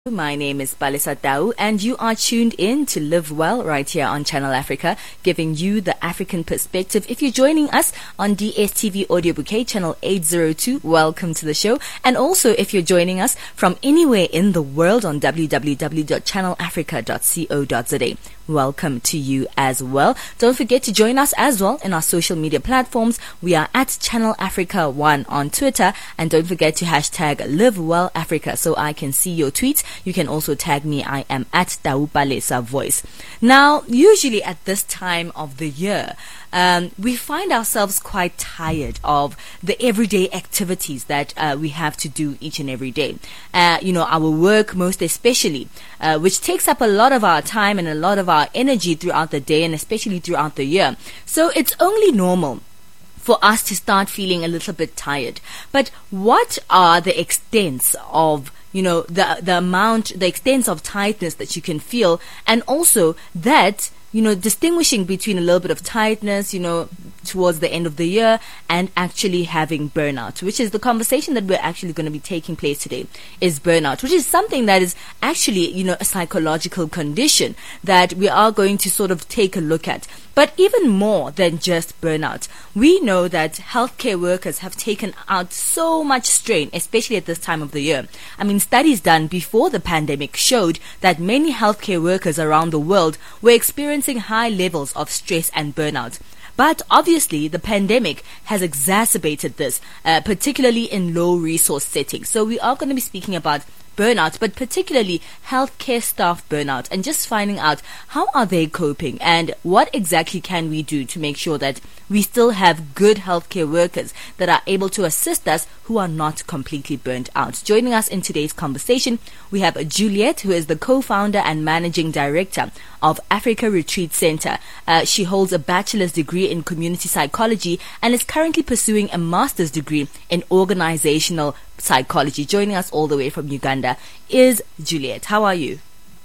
My name is Palesa Tau, and you are tuned in to Live Well right here on Channel Africa, giving you the African perspective. If you're joining us on DSTV Audio Bouquet, channel 802, welcome to the show. And also, if you're joining us from anywhere in the world on www.channelafrica.co.za, welcome to you as well. Don't forget to join us as well in our social media platforms. We are at Channel Africa 1 on Twitter, and don't forget to hashtag Live Well Africa so I can see your tweets. You can also tag me. I am at Tau Palesa Voice. Now, usually at this time of the year, we find ourselves quite tired of the everyday activities that we have to do each and every day. Our work most especially, which takes up a lot of our time and a lot of our energy throughout the day and especially throughout the year. So it's only normal for us to start feeling a little bit tired. But what are the extents of the extent of tiredness that you can feel, and also that, distinguishing between a little bit of tiredness, towards the end of the year and actually having burnout, which is the conversation that we're actually going to be taking place today, is burnout, which is something that is actually, a psychological condition that we are going to sort of take a look at. But even more than just burnout, we know that healthcare workers have taken out so much strain, especially at this time of the year. I mean, studies done before the pandemic showed that many healthcare workers around the world were experiencing high levels of stress and burnout. But obviously, the pandemic has exacerbated this, particularly in low-resource settings. So we are going to be speaking about burnout, but particularly healthcare staff burnout, and just finding out how are they coping and what exactly can we do to make sure that we still have good healthcare workers that are able to assist us who are not completely burnt out. Joining us in today's conversation, we have Juliet, who is the co-founder and managing director of Africa Retreat Center. She holds a bachelor's degree in community psychology and is currently pursuing a master's degree in organizational psychology. Joining us all the way from Uganda is Juliet. How are you?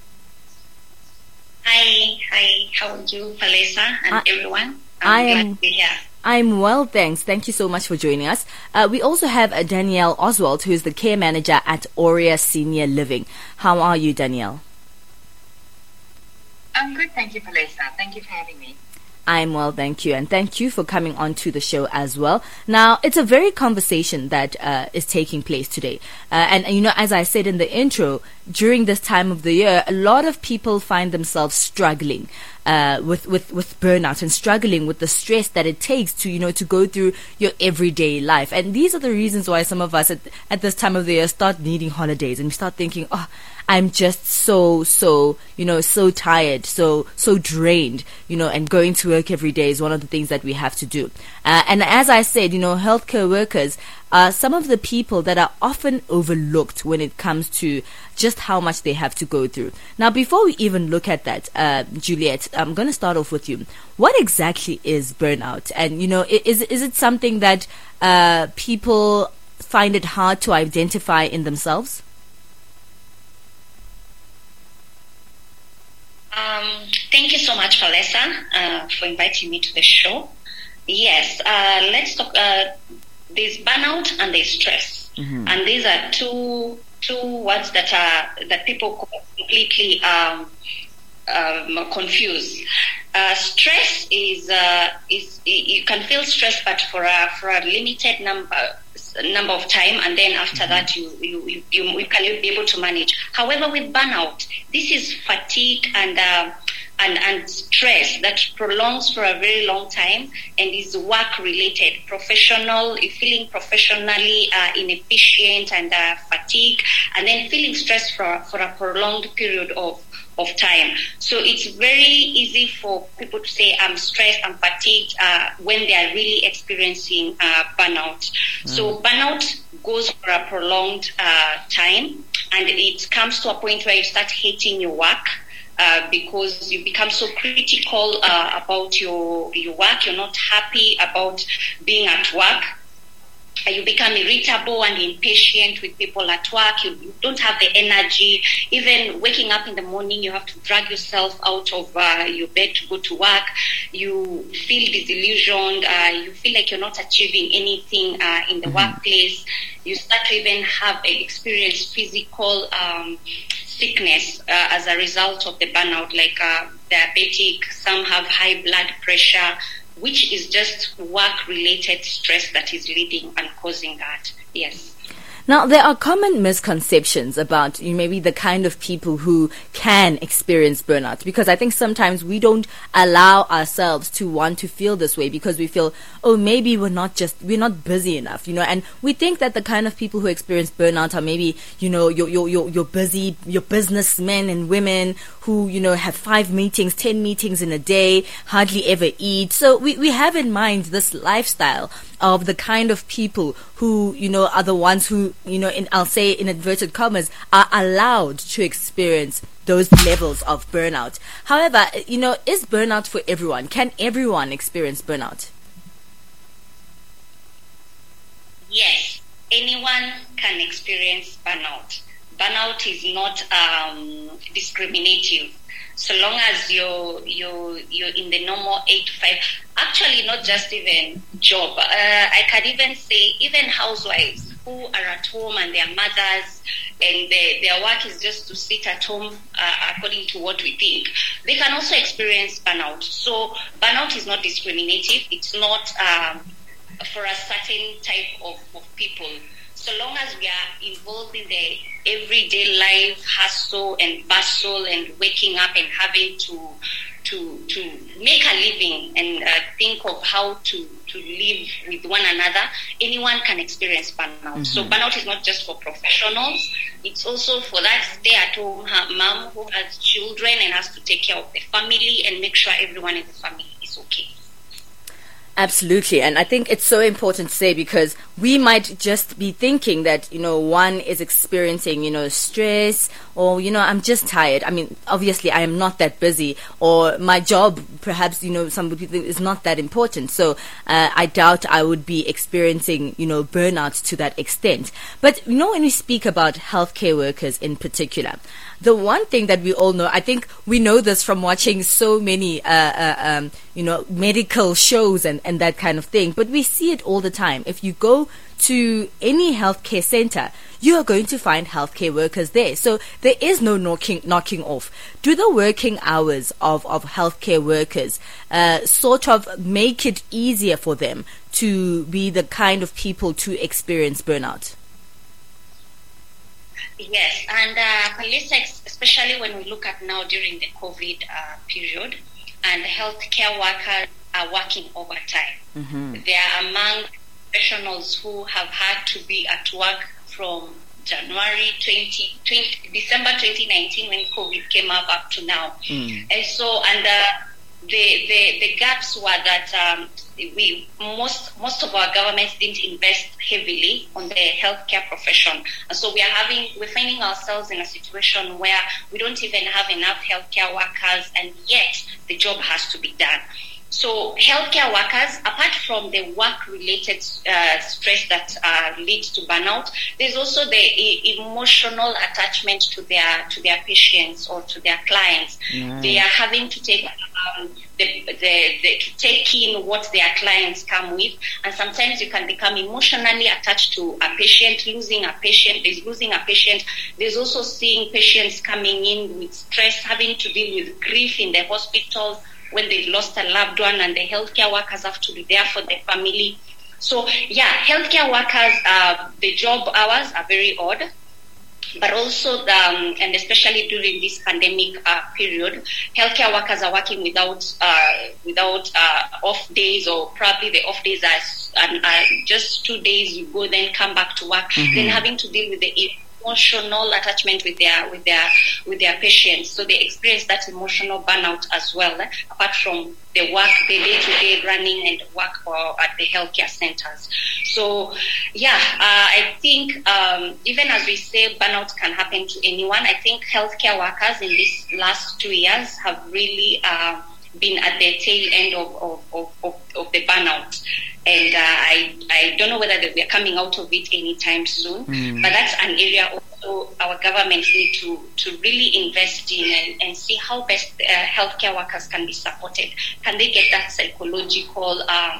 Hi. How are you, Palesa, and everyone? I'm glad to be here. I'm well, thanks. Thank you so much for joining us. We also have Danielle Oswald, who is the care manager at Aurea Senior Living. How are you, Danielle? I'm good, thank you, Palesa. Thank you for having me. I'm well, thank you. And thank you for coming on to the show as well. Now, it's a very conversation that is taking place today. As I said in the intro, during this time of the year, a lot of people find themselves struggling with burnout and struggling with the stress that it takes to go through your everyday life. And these are the reasons why some of us at this time of the year start needing holidays, and we start thinking, I'm just so tired, so drained, and going to work every day is one of the things that we have to do. And as I said, healthcare workers are some of the people that are often overlooked when it comes to just how much they have to go through. Now, before we even look at that, Juliet, I'm going to start off with you. What exactly is burnout? And, is it something that people find it hard to identify in themselves? Thank you so much, Palesa, for inviting me to the show. Yes, let's talk. There's burnout and there's stress, and these are two words that people completely confuse. Stress is you can feel stress, but for a limited number of time, and then after that you can be able to manage. However, with burnout, this is fatigue and stress that prolongs for a very long time and is work related, feeling professionally inefficient and fatigue, and then feeling stress for a prolonged period of time. So it's very easy for people to say, I'm stressed, I'm fatigued, when they are really experiencing burnout. So burnout goes for a prolonged time, and it comes to a point where you start hating your work, because you become so critical about your work. You're not happy about being at work. You become irritable and impatient with people at work. You don't have the energy. Even waking up in the morning, you have to drag yourself out of your bed to go to work. You feel disillusioned. You feel like you're not achieving anything in the workplace. You start to even experience physical sickness as a result of the burnout, like diabetic, some have high blood pressure, which is just work-related stress that is leading and causing that. Yes. Now, there are common misconceptions about maybe the kind of people who can experience burnout, because I think sometimes we don't allow ourselves to want to feel this way because we feel, oh, maybe we're not busy enough, and we think that the kind of people who experience burnout are maybe, your businessmen and women who, have 5 meetings, 10 meetings in a day, hardly ever eat. So we have in mind this lifestyle of the kind of people who, are the ones who, I'll say in inverted commas, are allowed to experience those levels of burnout. However, is burnout for everyone? Can everyone experience burnout? Yes, anyone can experience burnout. Burnout is not discriminative. So long as you're in the normal 8 to 5, actually not just even job. I can even say even housewives who are at home and their mothers and their work is just to sit at home according to what we think, they can also experience burnout. So burnout is not discriminative. It's not for a certain type of people. So long as we are involved in the everyday life, hustle and bustle and waking up and having to make a living and think of how to live with one another, anyone can experience burnout. Mm-hmm. So burnout is not just for professionals. It's also for that stay-at-home mom who has children and has to take care of the family and make sure everyone in the family is okay. Absolutely. And I think it's so important to say, because we might just be thinking that, one is experiencing, stress, or, I'm just tired. I mean, obviously I am not that busy, or my job, perhaps, somebody think is not that important. So I doubt I would be experiencing, burnout to that extent. But, when we speak about healthcare workers in particular, the one thing that we all know, I think we know this from watching so many, medical shows and that kind of thing, but we see it all the time. If you go to any healthcare center, you are going to find healthcare workers there. So there is no knocking off. Do the working hours of healthcare workers sort of make it easier for them to be the kind of people to experience burnout? Yes, and police, especially when we look at now during the COVID period, and healthcare workers are working overtime. Mm-hmm. They are among professionals who have had to be at work from December 2019 when COVID came up to now. Mm. And so, the gaps were that most of our governments didn't invest heavily on the healthcare profession, and so we're finding ourselves in a situation where we don't even have enough healthcare workers, and yet the job has to be done. So healthcare workers, apart from the work-related stress that leads to burnout, there's also the emotional attachment to their patients or to their clients. Nice. They are having to take to take in what their clients come with, and sometimes you can become emotionally attached to a patient. Losing a patient. There's also seeing patients coming in with stress, having to deal with grief in the hospitals when they've lost a loved one, and the healthcare workers have to be there for their family. So, healthcare workers, the job hours are very odd, but also, and especially during this pandemic period, healthcare workers are working without off days, or probably the off days are just 2 days. You go, then come back to work, mm-hmm. Then having to deal with the emotional attachment with their patients, so they experience that emotional burnout as well, apart from the work, the day-to-day running and work at the healthcare centers. So I think even as we say burnout can happen to anyone, I think healthcare workers in these last 2 years have really been at the tail end of the burnout. And I don't know whether we are coming out of it anytime soon, but that's an area also our governments need to really invest in and see how best healthcare workers can be supported. Can they get that psychological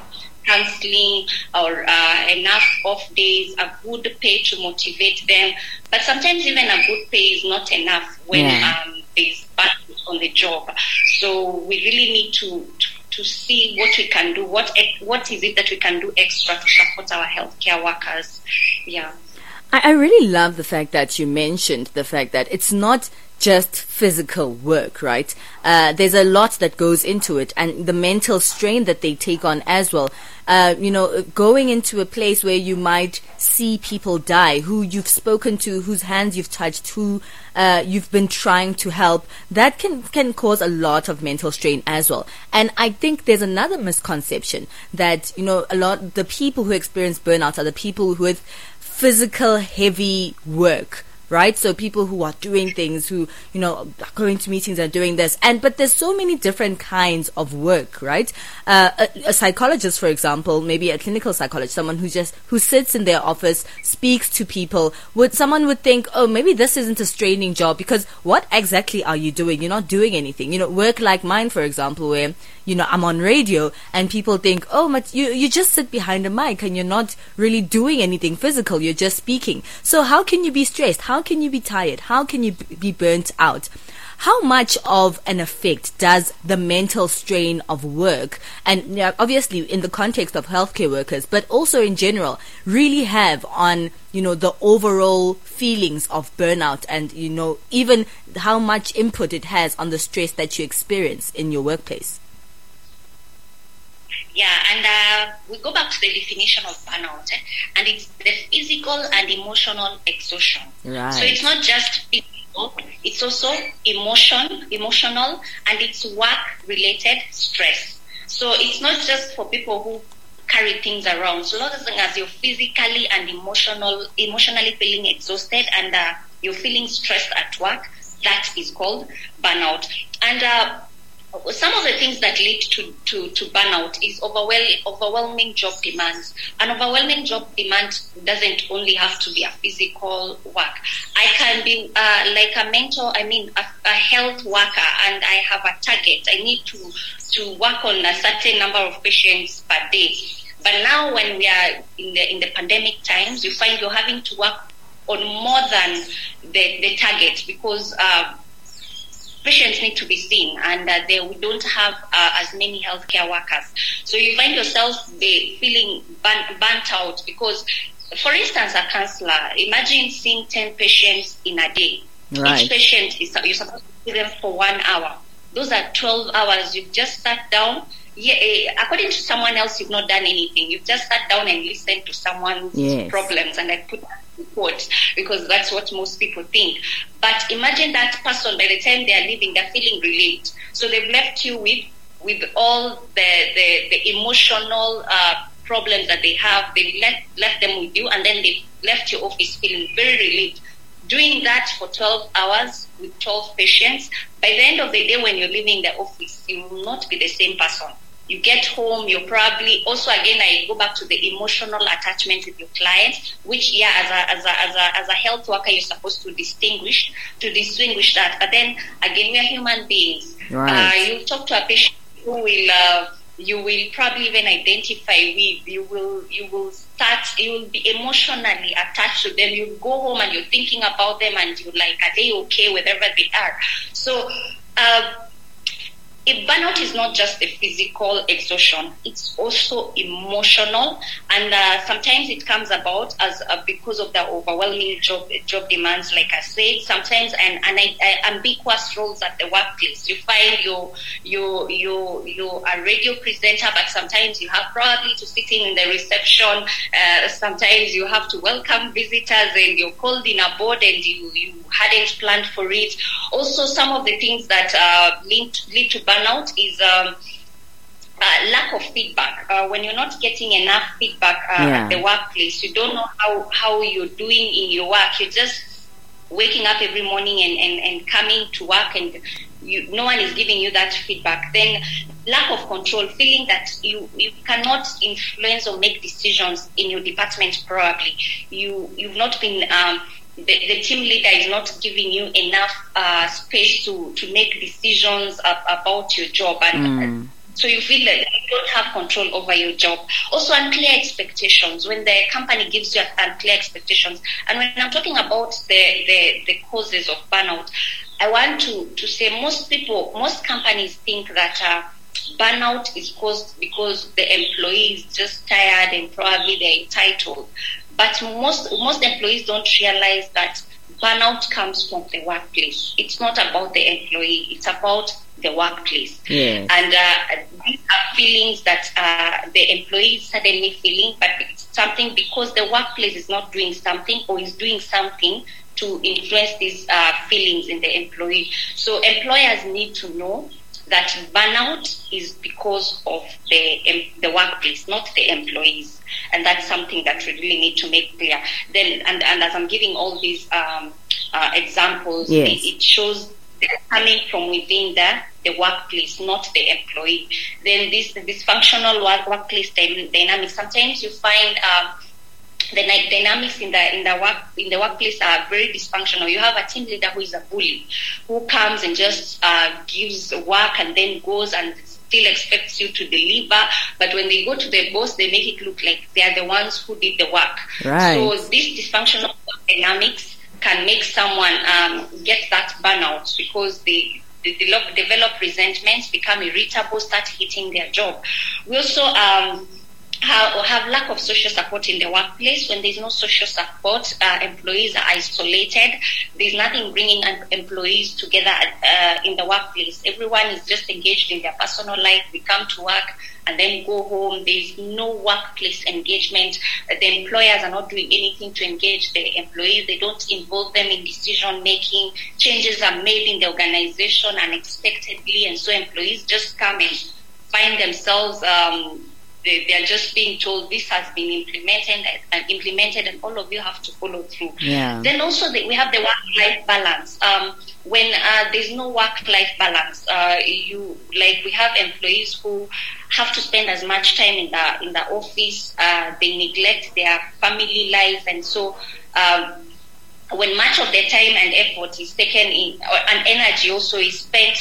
counseling or enough off days, a good pay to motivate them. But sometimes even a good pay is not enough when there's burnout on the job. So we really need to see what we can do. What is it that we can do extra to support our healthcare workers? Yeah. I really love the fact that you mentioned the fact that it's not just physical work, right? There's a lot that goes into it, and the mental strain that they take on as well. Going into a place where you might see people die, who you've spoken to, whose hands you've touched, who you've been trying to help, that can cause a lot of mental strain as well. And I think there's another misconception that, the people who experience burnout are the people with physical heavy work, right? So people who are doing things, who, are going to meetings and doing this. But there's so many different kinds of work, right? A psychologist, for example, maybe a clinical psychologist, someone who sits in their office, speaks to people, someone would think, oh, maybe this isn't a straining job, because what exactly are you doing? You're not doing anything. Work like mine, for example, where, I'm on radio and people think, oh, but you just sit behind a mic and you're not really doing anything physical. You're just speaking. So how can you be stressed? How can you be tired? How can you be burnt out? How much of an effect does the mental strain of work, and obviously in the context of healthcare workers, but also in general, really have on, the overall feelings of burnout, and, even how much input it has on the stress that you experience in your workplace? Yeah, and we go back to the definition of burnout, and it's the physical and emotional exhaustion. Right. So it's not just physical, it's also emotional, and it's work-related stress. So it's not just for people who carry things around. So long as you're physically and emotionally feeling exhausted and you're feeling stressed at work, that is called burnout. And some of the things that lead to burnout is overwhelming job demands. An overwhelming job demand doesn't only have to be a physical work. I can be like a mentor, a health worker, and I have a target. I need to work on a certain number of patients per day. But now when we are in the pandemic times, you find you're having to work on more than the target, because patients need to be seen, and we don't have as many healthcare workers. So you find yourself feeling burnt out because, for instance, a counselor, imagine seeing 10 patients in a day. Right. Each patient, you're supposed to see them for 1 hour. Those are 12 hours. You've just sat down. According to someone else, you've not done anything. You've just sat down and listened to someone's problems, and I put that report because that's what most people think. But imagine that person, by the time they are leaving, they're feeling relieved. So they've left you with all the emotional problems that they have. They left them with you, and then they left your office feeling very relieved. Doing that for 12 hours with 12 patients, by the end of the day when you're leaving the office, you will not be the same person. You get home, you're probably also, again, I go back to the emotional attachment with your client, which, as a health worker, you're supposed to distinguish that. But then again, we are human beings. Right. You talk to a patient who you will probably even identify with. You will be emotionally attached to them. You go home and you're thinking about them, and you're like, are they okay wherever they are? So, burnout is not just the physical exhaustion; it's also emotional, and sometimes it comes about as because of the overwhelming job demands. Like I said, sometimes and ambiguous roles at the workplace. You find you're a radio presenter, but sometimes you have probably to sit in the reception. Sometimes you have to welcome visitors, and you're called in a board, and you hadn't planned for it. Also, some of the things that lead to burnout is lack of feedback. When you're not getting enough feedback at the workplace, you don't know how you're doing in your work. You're just waking up every morning and coming to work, and no one is giving you that feedback. Then lack of control, feeling that you cannot influence or make decisions in your department probably. You've not been the team leader is not giving you enough space to make decisions about your job, and So you feel that you don't have control over your job. Also, unclear expectations. When the company gives you unclear expectations, and when I'm talking about the causes of burnout, I want to say most companies think that burnout is caused because the employee is just tired and probably they're entitled. But most employees don't realize that burnout comes from the workplace. It's not about the employee. It's about the workplace. Yes. And these are feelings that the employee is suddenly feeling, but it's something because the workplace is not doing something or is doing something to influence these feelings in the employee. So employers need to know that burnout is because of the workplace, not the employees. And that's something that we really need to make clear. Then, and as I'm giving all these examples, yes, it shows they're coming from within the workplace, not the employee. Then this dysfunctional workplace dynamics. Sometimes you find the dynamics in the workplace are very dysfunctional. You have a team leader who is a bully, who comes and just gives work and then goes and still expects you to deliver. But when they go to the boss, they make it look like they are the ones who did the work. Right. So this dysfunctional dynamics can make someone get that burnout because they develop resentments, become irritable, start hating their job. We also have lack of social support in the workplace. When there's no social support, employees are isolated. There's nothing bringing employees together in the workplace. Everyone is just engaged in their personal life. We come to work and then go home. There's no workplace engagement. The employers are not doing anything to engage the employees. They don't involve them in decision making. Changes are made in the organization unexpectedly, and so employees just come and find themselves they are just being told this has been implemented and all of you have to follow through. Yeah. Then also we have the work-life balance. When there's no work-life balance, we have employees who have to spend as much time in the office. They neglect their family life, and so when much of their time and effort is taken in, and energy also is spent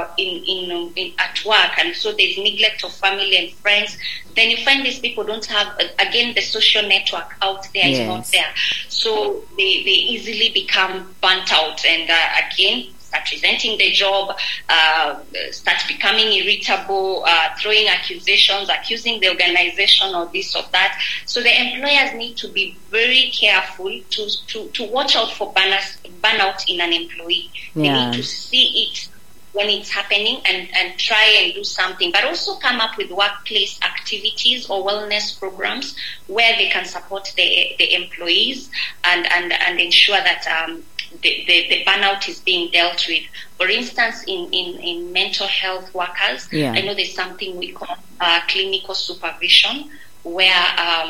in at work, and so there's neglect of family and friends, then you find these people don't have, again, the social network out there is not there. So they easily become burnt out and again, start resenting the job, start becoming irritable, throwing accusations, accusing the organization or this or that. So the employers need to be very careful to watch out for burnout in an employee. They need to see it when it's happening and try and do something, but also come up with workplace activities or wellness programs where they can support the employees and ensure that the burnout is being dealt with. For instance, in mental health workers, I know there's something we call clinical supervision, where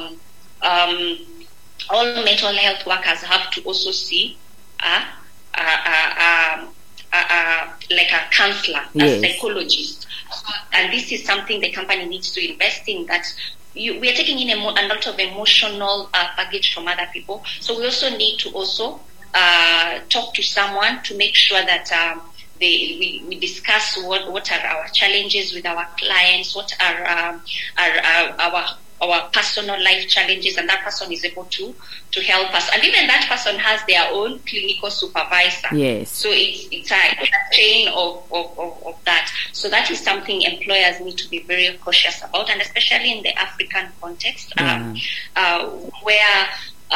all mental health workers have to also see like a counselor, a psychologist. And this is something the company needs to invest in, that we are taking in a lot of emotional baggage from other people. So we also need to also talk to someone to make sure that we discuss what are our challenges with our clients, what are our personal life challenges, and that person is able to help us. And even that person has their own clinical supervisor. Yes. So it's a chain of that. So that is something employers need to be very cautious about, and especially in the African context, where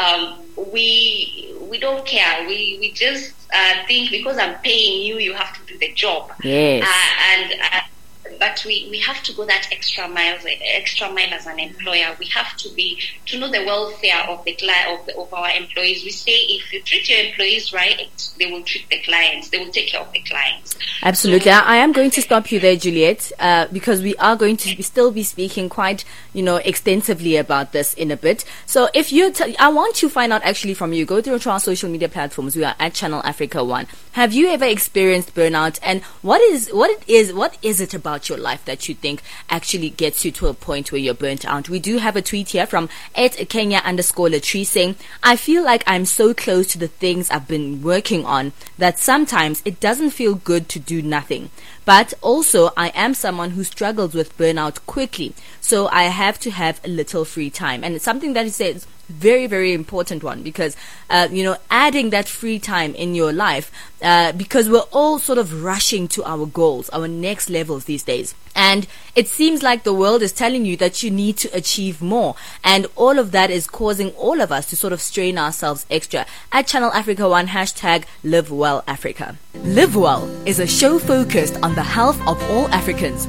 we don't care. We just think because I'm paying you, you have to do the job. Yes. But we have to go that extra mile as an employer. We have to know the welfare of the client, of our employees. We say if you treat your employees right, they will treat the clients. They will take care of the clients. Absolutely. I am going to stop you there, Juliet, because we are going to still be speaking quite, extensively about this in a bit. So if I want to find out actually from you, go through our social media platforms. We are at Channel Africa 1. Have you ever experienced burnout? And what is it about about your life that you think actually gets you to a point where you're burnt out? We do have a tweet here from @Kenya_Latrice saying, I feel like I'm so close to the things I've been working on that sometimes it doesn't feel good to do nothing. But also, I am someone who struggles with burnout quickly, so I have to have a little free time. And it's something that he says very, very important one, because adding that free time in your life, because we're all sort of rushing to our goals, our next levels these days, and it seems like the world is telling you that you need to achieve more, and all of that is causing all of us to sort of strain ourselves extra. At Channel Africa One, #LiveWellAfrica. Live Well is a show focused on the health of all Africans,